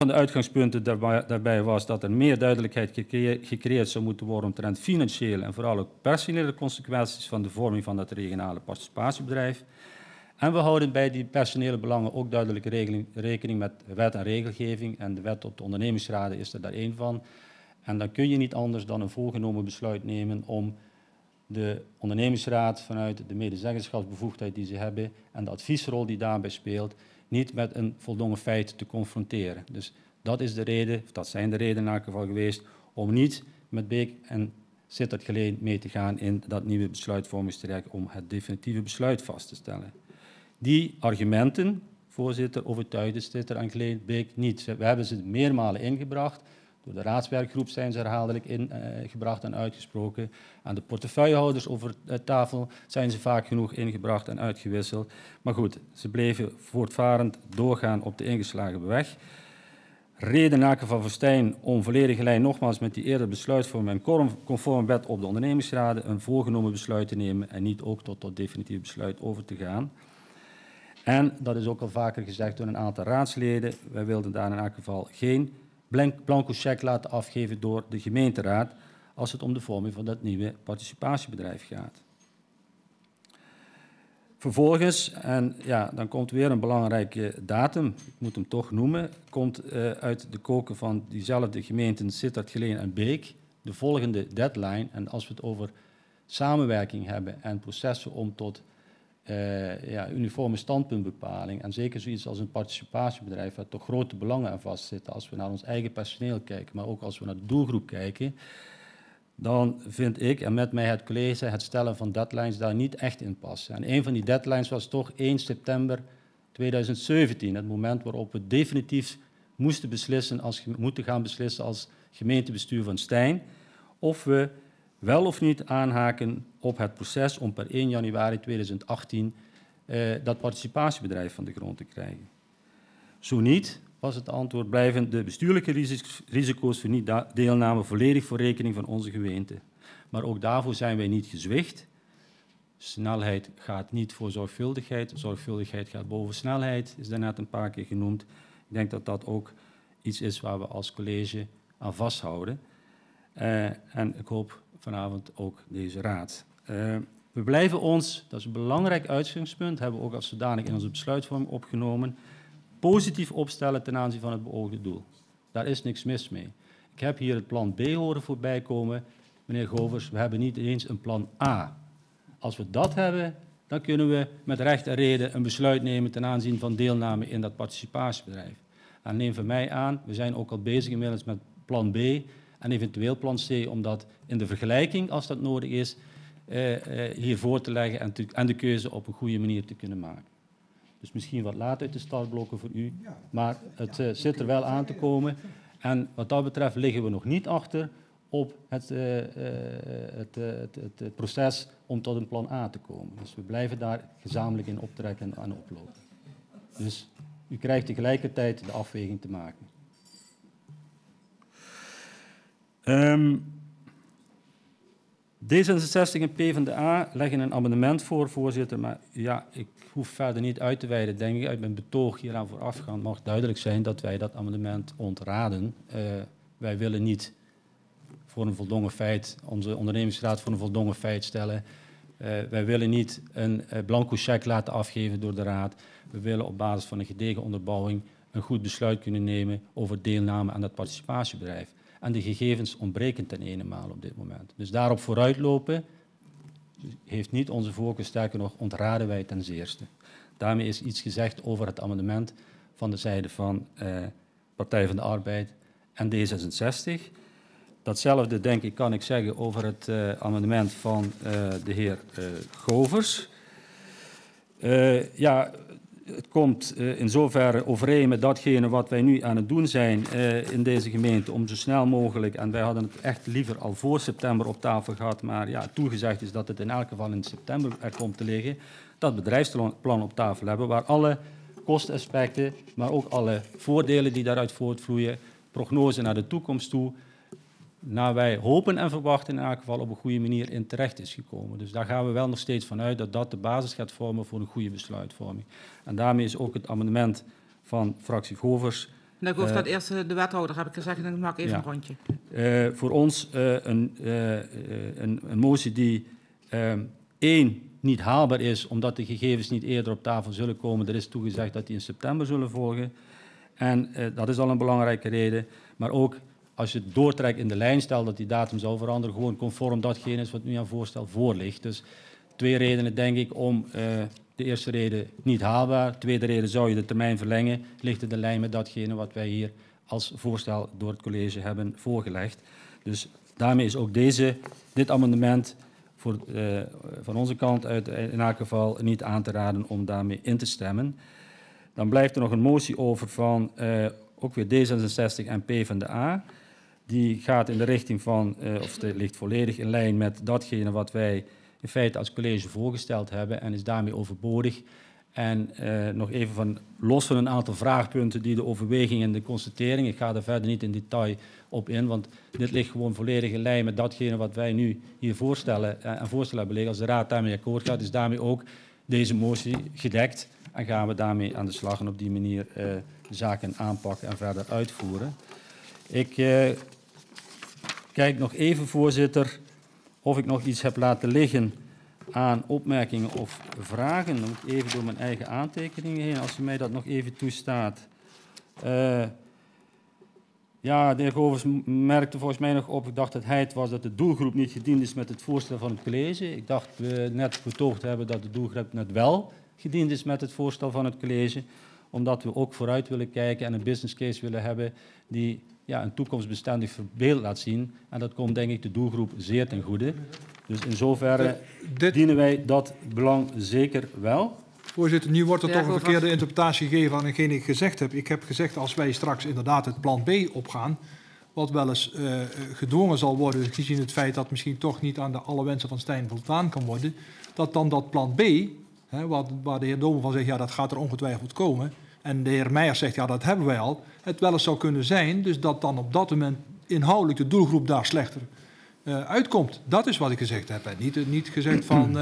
van de uitgangspunten daarbij was dat er meer duidelijkheid gecreëerd zou moeten worden omtrent financiële en vooral ook personele consequenties van de vorming van dat regionale participatiebedrijf. En we houden bij die personele belangen ook duidelijk rekening met wet en regelgeving. En de wet op de ondernemingsraden is er daar één van. En dan kun je niet anders dan een voorgenomen besluit nemen om de ondernemingsraad vanuit de medezeggenschapsbevoegdheid die ze hebben en de adviesrol die daarbij speelt, niet met een voldongen feit te confronteren. Dus dat is de reden, of dat zijn de redenen in elk geval geweest, om niet met Beek en Sittard-Geleen mee te gaan in dat nieuwe besluitvormingstraject om het definitieve besluit vast te stellen. Die argumenten, voorzitter, overtuigden Sittard en Geleen Beek niet. We hebben ze meermalen ingebracht. Door de raadswerkgroep zijn ze herhaaldelijk ingebracht en uitgesproken. Aan de portefeuillehouders over tafel zijn ze vaak genoeg ingebracht en uitgewisseld. Maar goed, ze bleven voortvarend doorgaan op de ingeslagen weg. Reden in elk geval voor Stijn om volledige lijn nogmaals met die eerder besluitvorming en conform wet op de ondernemingsraden een voorgenomen besluit te nemen en niet ook tot definitief besluit over te gaan. En dat is ook al vaker gezegd door een aantal raadsleden. Wij wilden daar in elk geval geen blanco cheque laten afgeven door de gemeenteraad als het om de vorming van dat nieuwe participatiebedrijf gaat. Vervolgens, en ja, dan komt weer een belangrijke datum, ik moet hem toch noemen, komt uit de koken van diezelfde gemeenten Sittard-Geleen en Beek de volgende deadline. En als we het over samenwerking hebben en processen om tot uniforme standpuntbepaling en zeker zoiets als een participatiebedrijf waar toch grote belangen aan vastzitten als we naar ons eigen personeel kijken, maar ook als we naar de doelgroep kijken, dan vind ik en met mij het college het stellen van deadlines daar niet echt in passen. En een van die deadlines was toch 1 september 2017, het moment waarop we definitief moeten gaan beslissen als gemeentebestuur van Stijn of we wel of niet aanhaken op het proces om per 1 januari 2018 dat participatiebedrijf van de grond te krijgen. Zo niet, was het antwoord, blijven de bestuurlijke risico's voor niet-deelname volledig voor rekening van onze gemeente. Maar ook daarvoor zijn wij niet gezwicht. Snelheid gaat niet voor zorgvuldigheid. Zorgvuldigheid gaat boven snelheid, is daarnet een paar keer genoemd. Ik denk dat dat ook iets is waar we als college aan vasthouden. En ik hoop vanavond ook deze raad. We blijven ons, dat is een belangrijk uitgangspunt, hebben we ook als zodanig in onze besluitvorming opgenomen, positief opstellen ten aanzien van het beoogde doel. Daar is niks mis mee. Ik heb hier het plan B horen voorbij komen. Meneer Govers, we hebben niet eens een plan A. Als we dat hebben, dan kunnen we met recht en reden een besluit nemen ten aanzien van deelname in dat participatiebedrijf. En neem van mij aan, we zijn ook al bezig inmiddels met plan B en eventueel plan C, om dat in de vergelijking, als dat nodig is, hier voor te leggen en de keuze op een goede manier te kunnen maken. Dus misschien wat laat uit de startblokken voor u, maar het zit er wel aan te komen. En wat dat betreft liggen we nog niet achter op het proces om tot een plan A te komen. Dus we blijven daar gezamenlijk in optrekken en oplopen. Dus u krijgt tegelijkertijd de afweging te maken. D66 en PvdA leggen een amendement voor, voorzitter, maar ja, ik hoef verder niet uit te wijden, denk ik. Uit mijn betoog hieraan voorafgaand mag duidelijk zijn dat wij dat amendement ontraden. Wij willen niet voor een voldongen feit, onze ondernemingsraad voor een voldongen feit stellen. Wij willen niet een blanco cheque laten afgeven door de raad. We willen op basis van een gedegen onderbouwing een goed besluit kunnen nemen over deelname aan dat participatiebedrijf. En de gegevens ontbreken ten enenmaal op dit moment. Dus daarop vooruitlopen heeft niet onze voorkeur, sterker nog ontraden wij ten zeerste. Daarmee is iets gezegd over het amendement van de zijde van Partij van de Arbeid en D66. Datzelfde, denk ik, kan ik zeggen over het amendement van de heer Govers. Het komt in zoverre overeen met datgene wat wij nu aan het doen zijn in deze gemeente om zo snel mogelijk, en wij hadden het echt liever al voor september op tafel gehad, maar ja, toegezegd is dat het in elk geval in september er komt te liggen, dat bedrijfsplan op tafel hebben waar alle kostenaspecten, maar ook alle voordelen die daaruit voortvloeien, prognose naar de toekomst toe, naar wij hopen en verwachten in elk geval op een goede manier in terecht is gekomen. Dus daar gaan we wel nog steeds van uit dat dat de basis gaat vormen voor een goede besluitvorming. En daarmee is ook het amendement van fractie Govers Dan hoeft dat eerst de wethouder, heb ik gezegd, en dan maak ik even een rondje. Voor ons een motie die niet haalbaar is, omdat de gegevens niet eerder op tafel zullen komen. Er is toegezegd dat die in september zullen volgen. En dat is al een belangrijke reden. Maar ook als je het doortrekt in de lijn, stel dat die datum zou veranderen, gewoon conform datgene is wat nu aan voorstel voor ligt. Dus 2 redenen, denk ik, om de eerste reden niet haalbaar. Tweede reden, zou je de termijn verlengen, ligt in de lijn met datgene wat wij hier als voorstel door het college hebben voorgelegd. Dus daarmee is ook dit amendement van onze kant uit in elk geval niet aan te raden om daarmee in te stemmen. Dan blijft er nog een motie over van ook weer D66 en PvdA. Die gaat in de richting van, of ligt volledig in lijn met datgene wat wij in feite als college voorgesteld hebben en is daarmee overbodig. En nog even los van een aantal vraagpunten die de overweging en de constatering, ik ga er verder niet in detail op in, want dit ligt gewoon volledig in lijn met datgene wat wij nu hier voorstellen en voorstellen hebben liggen. Als de raad daarmee akkoord gaat, is daarmee ook deze motie gedekt en gaan we daarmee aan de slag en op die manier de zaken aanpakken en verder uitvoeren. Ik kijk nog even, voorzitter, of ik nog iets heb laten liggen aan opmerkingen of vragen. Dan moet ik even door mijn eigen aantekeningen heen, als u mij dat nog even toestaat. Ja, de heer Govers merkte volgens mij nog op, ik dacht dat hij het was, dat de doelgroep niet gediend is met het voorstel van het college. Ik dacht we net betoogd hebben dat de doelgroep net wel gediend is met het voorstel van het college, omdat we ook vooruit willen kijken en een business case willen hebben die een toekomstbestendig beeld laat zien. En dat komt denk ik de doelgroep zeer ten goede. Dus in zoverre dienen wij dat belang zeker wel. Voorzitter, nu wordt er toch een verkeerde interpretatie gegeven aan hetgeen ik gezegd heb. Ik heb gezegd, als wij straks inderdaad het plan B opgaan, wat wel eens gedwongen zal worden, gezien het feit dat misschien toch niet aan alle wensen van Stijn voldaan kan worden, dat dan dat plan B, waar de heer Domen van zegt, ja, dat gaat er ongetwijfeld komen, en de heer Meijers zegt, ja, dat hebben wij al, het wel eens zou kunnen zijn, dus dat dan op dat moment inhoudelijk de doelgroep daar slechter uitkomt. Dat is wat ik gezegd heb. En niet gezegd van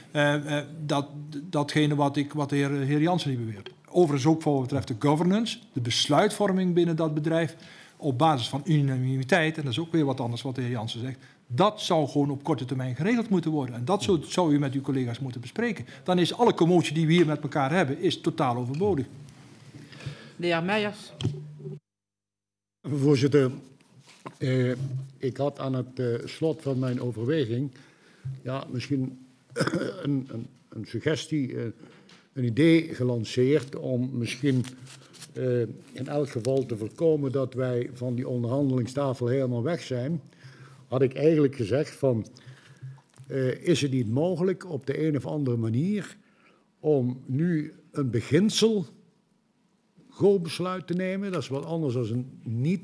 datgene wat de heer Jansen niet beweert. Overigens ook voor wat betreft de governance, de besluitvorming binnen dat bedrijf, op basis van unanimiteit, en dat is ook weer wat anders wat de heer Jansen zegt, dat zou gewoon op korte termijn geregeld moeten worden. En dat zou u met uw collega's moeten bespreken. Dan is alle commotie die we hier met elkaar hebben, is totaal overbodig. De heer Meijers. Voorzitter, ik had aan het slot van mijn overweging misschien een suggestie, een idee gelanceerd om misschien in elk geval te voorkomen dat wij van die onderhandelingstafel helemaal weg zijn. Had ik eigenlijk gezegd van, is het niet mogelijk op de een of andere manier om nu een beginsel go-besluit te nemen. Dat is wat anders dan een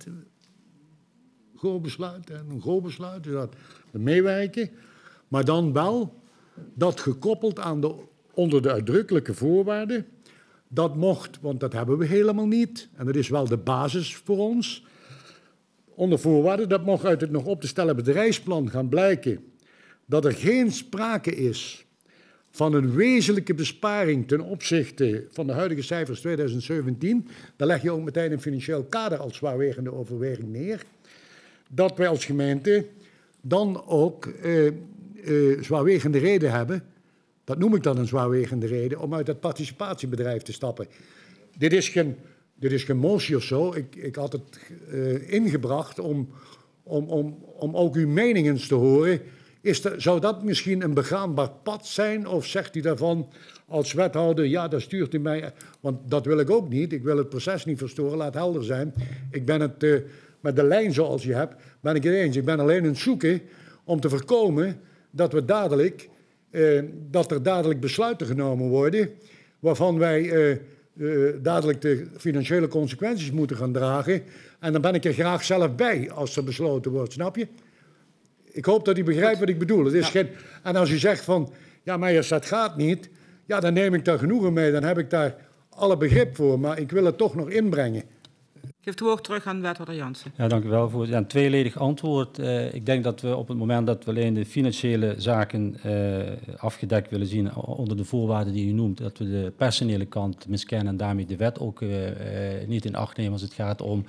niet-go-besluit. Een go-besluit, dus dat we meewerken. Maar dan wel dat gekoppeld aan onder de uitdrukkelijke voorwaarden. Dat mocht, want dat hebben we helemaal niet. En dat is wel de basis voor ons. Onder voorwaarden, dat mocht uit het nog op te stellen bedrijfsplan gaan blijken dat er geen sprake is van een wezenlijke besparing ten opzichte van de huidige cijfers 2017, dan leg je ook meteen een financieel kader als zwaarwegende overweging neer, dat wij als gemeente dan ook zwaarwegende reden hebben, dat noem ik dan een zwaarwegende reden, om uit het participatiebedrijf te stappen. Dit is geen motie of zo, ik had het ingebracht om ook uw mening eens te horen. Zou dat misschien een begaanbaar pad zijn? Of zegt u daarvan als wethouder, ja, dat stuurt u mij. Want dat wil ik ook niet. Ik wil het proces niet verstoren, laat helder zijn. Ik ben het met de lijn zoals je hebt, ben ik het eens. Ik ben alleen aan het zoeken om te voorkomen dat er dadelijk besluiten genomen worden waarvan wij dadelijk de financiële consequenties moeten gaan dragen. En dan ben ik er graag zelf bij als er besloten wordt, snap je? Ik hoop dat u begrijpt wat ik bedoel. Het is geen... En als u zegt van, ja, Meijers, dat gaat niet, ja, dan neem ik daar genoegen mee. Dan heb ik daar alle begrip voor, maar ik wil het toch nog inbrengen. Ik geef het woord terug aan wethouder Jansen. Ja, dank u wel voor een tweeledig antwoord. Ik denk dat we op het moment dat we alleen de financiële zaken afgedekt willen zien onder de voorwaarden die u noemt, dat we de personele kant miskennen en daarmee de wet ook niet in acht nemen als het gaat om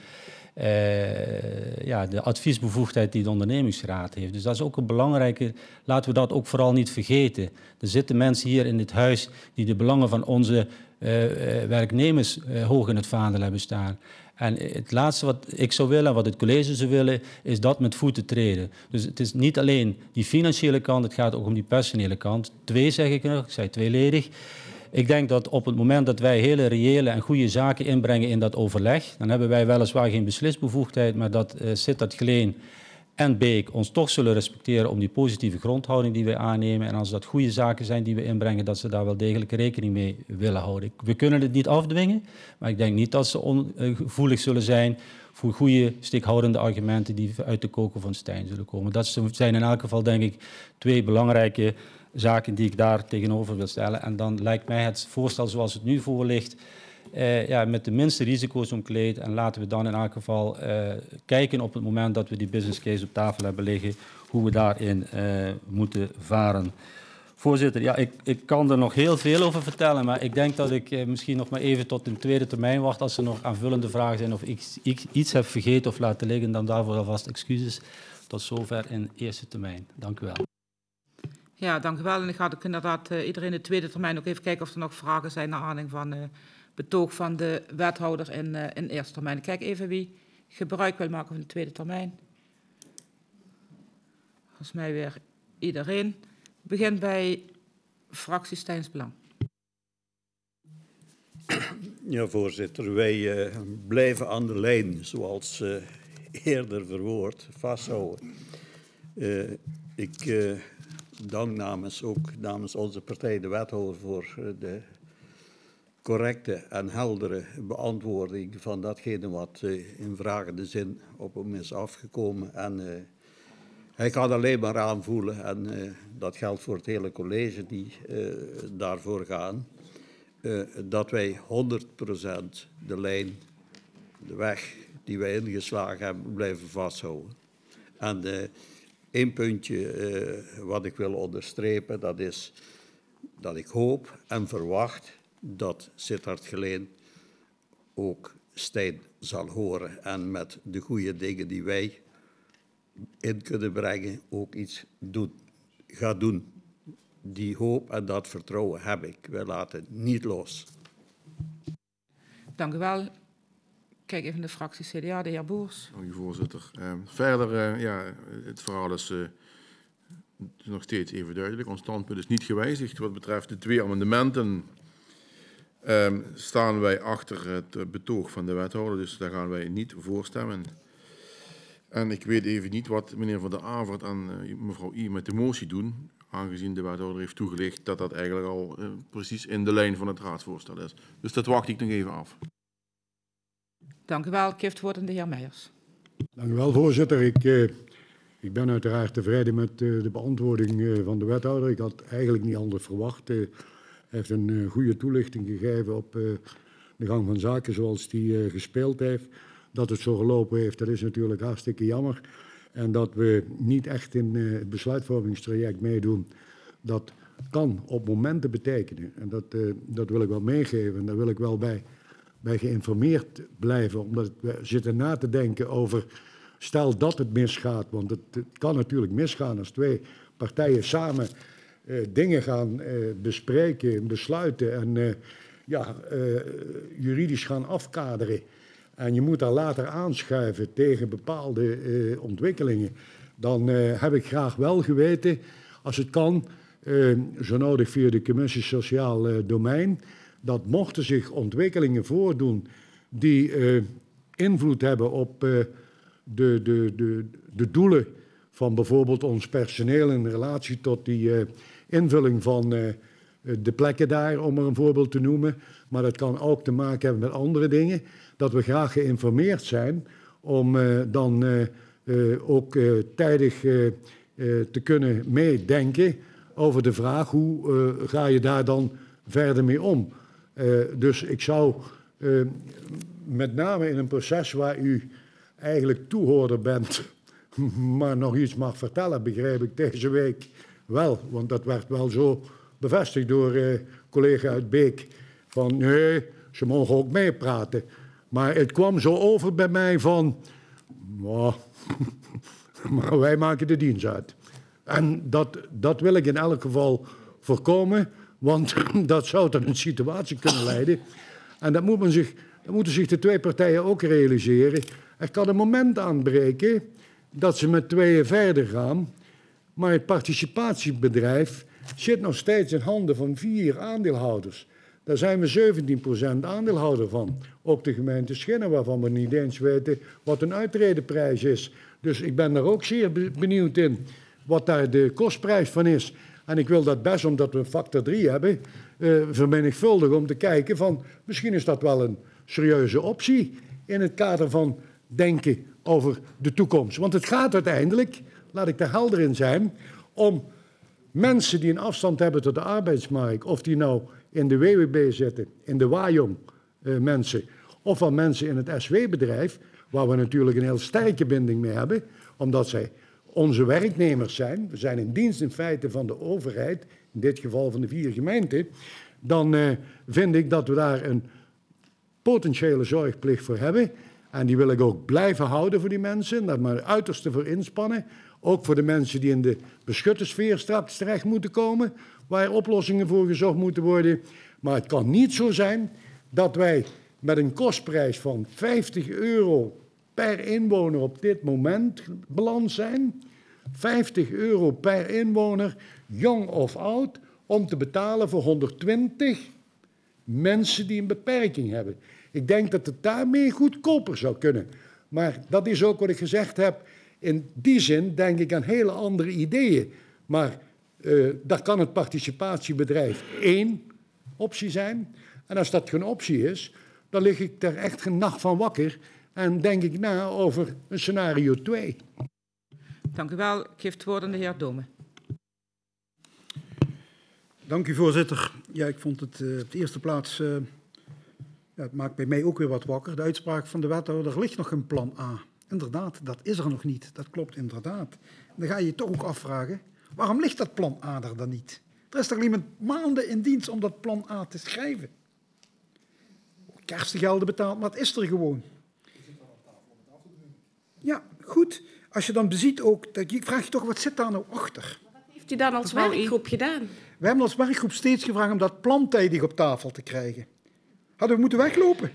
de adviesbevoegdheid die de ondernemingsraad heeft. Dus dat is ook een belangrijke, laten we dat ook vooral niet vergeten. Er zitten mensen hier in dit huis die de belangen van onze werknemers hoog in het vaandel hebben staan. En het laatste wat ik zou willen, wat het college zou willen, is dat met voeten treden. Dus het is niet alleen die financiële kant, het gaat ook om die personele kant. Twee zeg ik nog, ik zei tweeledig. Ik denk dat op het moment dat wij hele reële en goede zaken inbrengen in dat overleg, dan hebben wij weliswaar geen beslisbevoegdheid, maar dat Sittard Geleen en Beek ons toch zullen respecteren om die positieve grondhouding die wij aannemen. En als dat goede zaken zijn die we inbrengen, dat ze daar wel degelijk rekening mee willen houden. We kunnen het niet afdwingen, maar ik denk niet dat ze ongevoelig zullen zijn voor goede, stikhoudende argumenten die uit de koker van Stijn zullen komen. Dat zijn in elk geval, denk ik, twee belangrijke zaken die ik daar tegenover wil stellen. En dan lijkt mij het voorstel zoals het nu voor ligt, met de minste risico's omkleed. En laten we dan in elk geval kijken op het moment dat we die business case op tafel hebben liggen, hoe we daarin moeten varen. Voorzitter, ja, ik kan er nog heel veel over vertellen, maar ik denk dat ik misschien nog maar even tot een tweede termijn wacht. Als er nog aanvullende vragen zijn of ik iets heb vergeten of laten liggen, dan daarvoor alvast excuses. Tot zover in eerste termijn. Dank u wel. Ja, dank u wel. En ik ga ook inderdaad iedereen in de tweede termijn ook even kijken of er nog vragen zijn naar aanleiding van betoog van de wethouder in eerste termijn. Ik kijk even wie gebruik wil maken van de tweede termijn. Volgens mij weer iedereen. Ik begin bij fractie Stijns Belang. Ja, voorzitter. Wij blijven aan de lijn, zoals eerder verwoord, vasthouden. Ik dank namens onze partij de wethouder voor de correcte en heldere beantwoording van datgene wat in vragende zin op hem is afgekomen. En hij kan alleen maar aanvoelen, en dat geldt voor het hele college die daarvoor gaan, dat wij 100% de lijn, de weg die wij ingeslagen hebben, blijven vasthouden. En één puntje wat ik wil onderstrepen, dat is dat ik hoop en verwacht dat Sittard Geleen ook Stijn zal horen en met de goede dingen die wij in kunnen brengen ook iets gaat doen. Die hoop en dat vertrouwen heb ik. Wij laten niet los. Dank u wel. Kijk even de fractie CDA, de heer Boers. Dank u, voorzitter. Verder, het verhaal is nog steeds even duidelijk. Ons standpunt is niet gewijzigd. Wat betreft de twee amendementen staan wij achter het betoog van de wethouder, dus daar gaan wij niet voor stemmen. En ik weet even niet wat meneer Van der Avert en mevrouw I met de motie doen, aangezien de wethouder heeft toegelicht dat dat eigenlijk al precies in de lijn van het raadsvoorstel is. Dus dat wacht ik nog even af. Dank u wel. Ik geef het woord aan de heer Meijers. Dank u wel, voorzitter. Ik ben uiteraard tevreden met de beantwoording van de wethouder. Ik had eigenlijk niet anders verwacht. Hij heeft een goede toelichting gegeven op de gang van zaken zoals die gespeeld heeft. Dat het zo gelopen heeft, dat is natuurlijk hartstikke jammer. En dat we niet echt in het besluitvormingstraject meedoen, dat kan op momenten betekenen. En dat wil ik wel meegeven en daar wil ik wel bij geïnformeerd blijven. Omdat we zitten na te denken over, stel dat het misgaat. Want het kan natuurlijk misgaan als twee partijen samen dingen gaan bespreken, besluiten en juridisch gaan afkaderen. En je moet daar later aanschuiven tegen bepaalde ontwikkelingen. Dan heb ik graag wel geweten, als het kan, zo nodig via de commissie Sociaal Domein, dat mochten zich ontwikkelingen voordoen die invloed hebben op de doelen van bijvoorbeeld ons personeel in relatie tot die invulling van de plekken daar, om er een voorbeeld te noemen. Maar dat kan ook te maken hebben met andere dingen. Dat we graag geïnformeerd zijn om dan ook tijdig te kunnen meedenken over de vraag hoe ga je daar dan verder mee om. Dus ik zou met name in een proces waar u eigenlijk toehoorder bent, maar nog iets mag vertellen, begrijp ik deze week wel. Want dat werd wel zo bevestigd door collega uit Beek. Van nee, ze mogen ook meepraten. Maar het kwam zo over bij mij van, maar wij maken de dienst uit. En dat wil ik in elk geval voorkomen, want dat zou tot een situatie kunnen leiden. En dat moeten zich de twee partijen ook realiseren. Er kan een moment aanbreken dat ze met tweeën verder gaan, maar het participatiebedrijf zit nog steeds in handen van 4 aandeelhouders. Daar zijn we 17% aandeelhouder van. Ook de gemeente Schinnen, waarvan we niet eens weten wat een uittredenprijs is. Dus ik ben daar ook zeer benieuwd in wat daar de kostprijs van is. En ik wil dat best, omdat we een factor 3 hebben, vermenigvuldigen om te kijken van misschien is dat wel een serieuze optie in het kader van denken over de toekomst. Want het gaat uiteindelijk, laat ik daar helder in zijn, om mensen die een afstand hebben tot de arbeidsmarkt, of die nou in de WWB zitten, in de WAJOM mensen, of van mensen in het SW-bedrijf, waar we natuurlijk een heel sterke binding mee hebben, omdat zij onze werknemers zijn. We zijn in dienst in feite van de overheid, in dit geval van de 4 gemeenten. Dan vind ik dat we daar een potentiële zorgplicht voor hebben. En die wil ik ook blijven houden voor die mensen. Daar maar het uiterste voor inspannen. Ook voor de mensen die in de beschutte sfeer straks terecht moeten komen, waar oplossingen voor gezocht moeten worden. Maar het kan niet zo zijn dat wij met een kostprijs van €50 per inwoner op dit moment beland zijn. €50 per inwoner, jong of oud, om te betalen voor 120 mensen die een beperking hebben. Ik denk dat het daarmee goedkoper zou kunnen. Maar dat is ook wat ik gezegd heb. In die zin denk ik aan hele andere ideeën. Maar daar kan het participatiebedrijf 1 optie zijn. En als dat geen optie is, dan lig ik daar echt geen nacht van wakker en denk ik na over een scenario 2. Dank u wel. Ik geef het woord aan de heer Dome. Dank u, voorzitter. Ja, ik vond het op de eerste plaats, het maakt bij mij ook weer wat wakker. De uitspraak van de wethouder, er ligt nog een plan A. Inderdaad, dat is er nog niet. Dat klopt inderdaad. En dan ga je je toch ook afvragen, waarom ligt dat plan A er dan niet? Er is toch iemand maanden in dienst om dat plan A te schrijven. Kerstgelden betaald, maar het is er gewoon. Ja, goed. Als je dan beziet ook, dan vraag je toch, wat zit daar nou achter? Wat heeft u dan als werkgroep gedaan? We hebben als werkgroep steeds gevraagd om dat plan tijdig op tafel te krijgen. Hadden we moeten weglopen?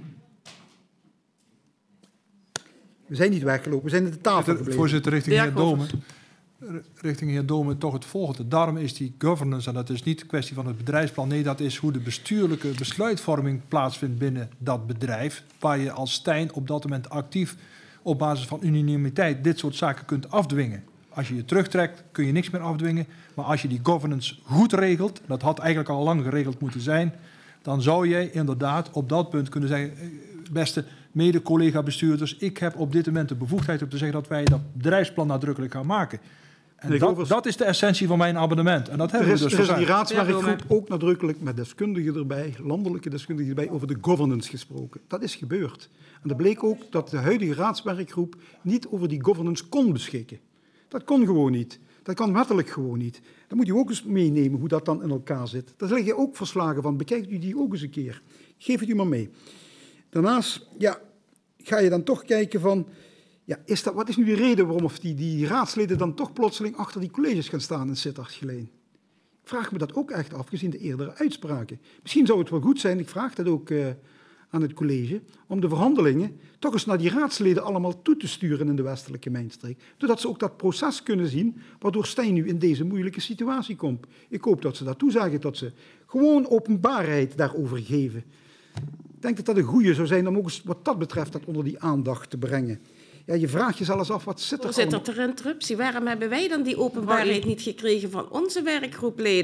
We zijn niet weggelopen, we zijn aan de tafel gebleven. Voorzitter, richting heer Dome toch het volgende. Daarom is die governance, en dat is niet een kwestie van het bedrijfsplan, nee, dat is hoe de bestuurlijke besluitvorming plaatsvindt binnen dat bedrijf, waar je als Stijn op dat moment actief op basis van unanimiteit dit soort zaken kunt afdwingen. Als je je terugtrekt, kun je niks meer afdwingen. Maar als je die governance goed regelt, dat had eigenlijk al lang geregeld moeten zijn, dan zou jij inderdaad op dat punt kunnen zeggen, beste mede-collega-bestuurders, ik heb op dit moment de bevoegdheid om te zeggen dat wij dat bedrijfsplan nadrukkelijk gaan maken. En dat is de essentie van mijn abonnement. En dat hebben we dus er is die raadswerkgroep ook nadrukkelijk met deskundigen erbij, landelijke deskundigen erbij, over de governance gesproken. Dat is gebeurd. En dat bleek ook dat de huidige raadswerkgroep niet over die governance kon beschikken. Dat kon gewoon niet. Dat kan wettelijk gewoon niet. Dan moet u ook eens meenemen hoe dat dan in elkaar zit. Daar liggen ook verslagen van. Bekijkt u die ook eens een keer. Geef het u maar mee. Daarnaast ga je dan toch kijken van, wat is nu de reden waarom die raadsleden dan toch plotseling achter die colleges gaan staan in Sittard-Geleen? Ik vraag me dat ook echt af, gezien de eerdere uitspraken. Misschien zou het wel goed zijn, ik vraag dat ook aan het college, om de verhandelingen toch eens naar die raadsleden allemaal toe te sturen in de westelijke mijnstreek. Zodat ze ook dat proces kunnen zien, waardoor Stijn nu in deze moeilijke situatie komt. Ik hoop dat ze dat toezagen, dat ze gewoon openbaarheid daarover geven. Ik denk dat dat een goede zou zijn om ook eens wat dat betreft dat onder die aandacht te brengen. Ja, je vraagt je zelfs af, wat zit er allemaal... Voorzitter, ter interruptie. Waarom hebben wij dan die openbaarheid niet gekregen van onze werkgroepleden?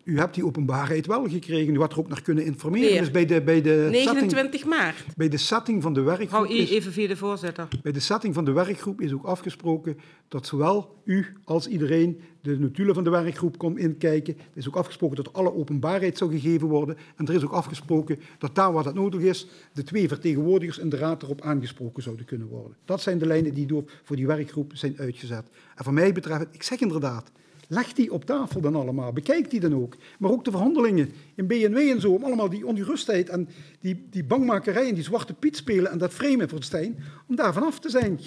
u hebt die openbaarheid wel gekregen. U had er ook naar kunnen informeren. Weer. Dus bij de 29 maart. bij de setting van de werkgroep Mevrouw I, even via de voorzitter. bij de setting van de werkgroep is ook afgesproken dat zowel u als iedereen de notulen van de werkgroep kon inkijken. Er is ook afgesproken dat alle openbaarheid zou gegeven worden. En er is ook afgesproken dat daar waar dat nodig is, de 2 vertegenwoordigers in de raad erop aangesproken zouden kunnen worden. Dat zijn de lijnen die voor die werkgroep zijn uitgezet. En voor mij betreft, ik zeg inderdaad, leg die op tafel dan allemaal. Bekijk die dan ook. Maar ook de verhandelingen in BNW en zo, om allemaal die ongerustheid en die bangmakerij en die zwarte piet spelen en dat framen voor Stijn, om daar vanaf te zijn.